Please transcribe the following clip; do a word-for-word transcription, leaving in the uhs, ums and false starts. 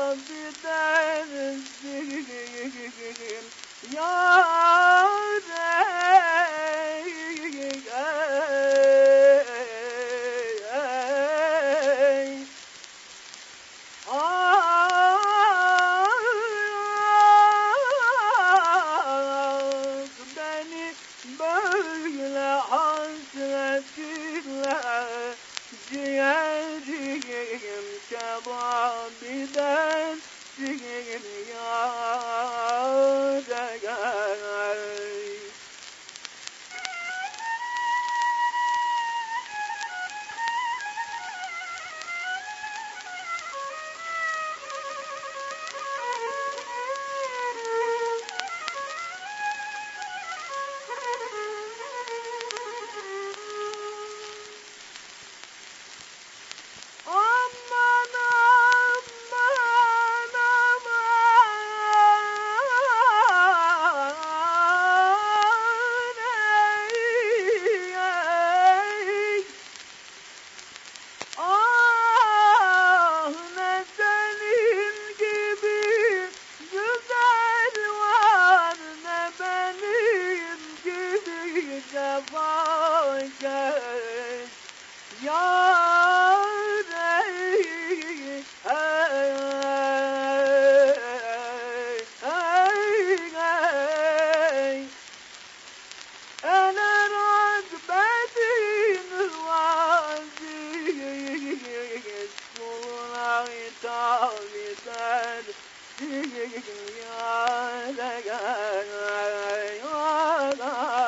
bidensin yâre. Böyle hasretinle ciğerim kebabiden ciğer yâre. Aman aman aman ey, ey. Ah ne senin gibi güzel var, ne benim gibi cefakeş yâre. Hey, hey, hey. Ele rağbetin vaziz kuluna hitap eder yâre.